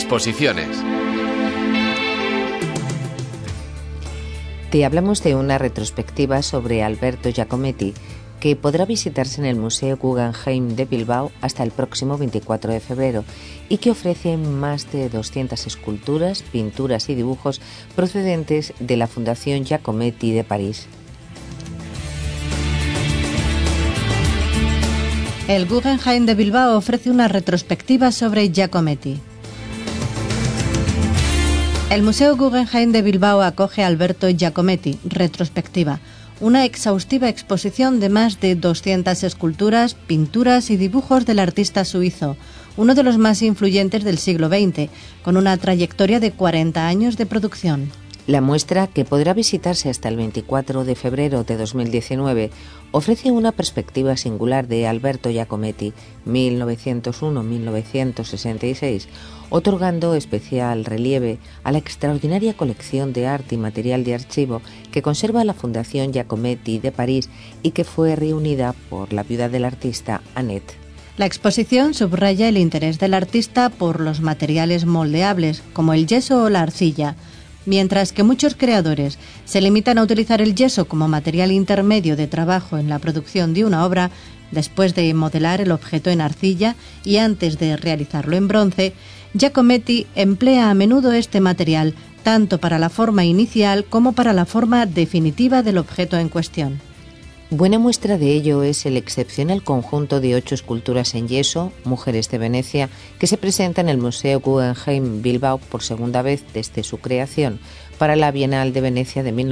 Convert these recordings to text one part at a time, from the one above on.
exposiciones. Te hablamos de una retrospectiva sobre Alberto Giacometti que podrá visitarse en el Museo Guggenheim de Bilbao hasta el próximo 24 de febrero y que ofrece más de 200 esculturas, pinturas y dibujos procedentes de la Fundación Giacometti de París. El Guggenheim de Bilbao ofrece una retrospectiva sobre Giacometti. El Museo Guggenheim de Bilbao acoge a Alberto Giacometti, retrospectiva, una exhaustiva exposición de más de 200 esculturas, pinturas y dibujos del artista suizo, uno de los más influyentes del siglo XX, con una trayectoria de 40 años de producción. La muestra, que podrá visitarse hasta el 24 de febrero de 2019, ofrece una perspectiva singular de Alberto Giacometti, 1901-1966, otorgando especial relieve a la extraordinaria colección de arte y material de archivo que conserva la Fundación Giacometti de París y que fue reunida por la viuda del artista, Annette. La exposición subraya el interés del artista por los materiales moldeables, como el yeso o la arcilla, mientras que muchos creadores se limitan a utilizar el yeso como material intermedio de trabajo en la producción de una obra, después de modelar el objeto en arcilla y antes de realizarlo en bronce, Giacometti emplea a menudo este material tanto para la forma inicial como para la forma definitiva del objeto en cuestión. Buena muestra de ello es el excepcional conjunto de 8 esculturas en yeso, Mujeres de Venecia, que se presenta en el Museo Guggenheim Bilbao por segunda vez desde su creación para la Bienal de Venecia de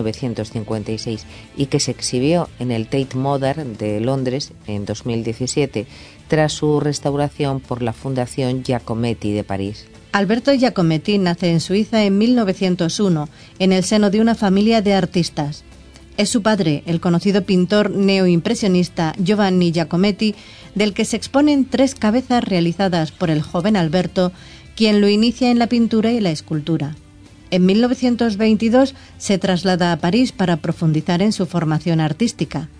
1956 y que se exhibió en el Tate Modern de Londres en 2017 tras su restauración por la Fundación Giacometti de París. Alberto Giacometti nace en Suiza en 1901 en el seno de una familia de artistas. Es su padre, el conocido pintor neoimpresionista Giovanni Giacometti, del que se exponen 3 cabezas realizadas por el joven Alberto, quien lo inicia en la pintura y la escultura. En 1922 se traslada a París para profundizar en su formación artística.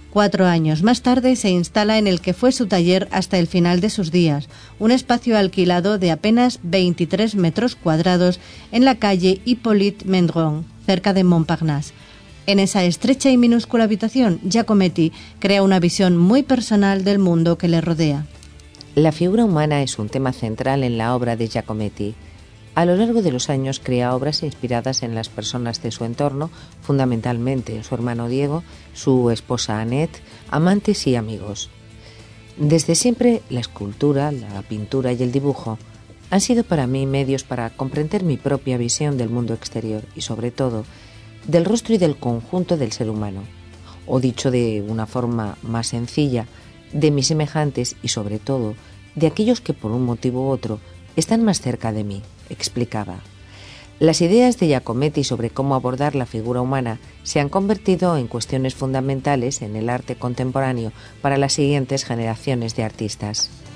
4 años más tarde se instala en el que fue su taller hasta el final de sus días, un espacio alquilado de apenas 23 metros cuadrados en la calle Hippolyte Mendron, cerca de Montparnasse. En esa estrecha y minúscula habitación, Giacometti crea una visión muy personal del mundo que le rodea. La figura humana es un tema central en la obra de Giacometti. A lo largo de los años crea obras inspiradas en las personas de su entorno, fundamentalmente en su hermano Diego, su esposa Annette, amantes y amigos. Desde siempre, la escultura, la pintura y el dibujo han sido para mí medios para comprender mi propia visión del mundo exterior y, sobre todo, del rostro y del conjunto del ser humano, o dicho de una forma más sencilla, de mis semejantes y sobre todo de aquellos que por un motivo u otro están más cerca de mí, explicaba. Las ideas de Giacometti sobre cómo abordar la figura humana se han convertido en cuestiones fundamentales en el arte contemporáneo para las siguientes generaciones de artistas.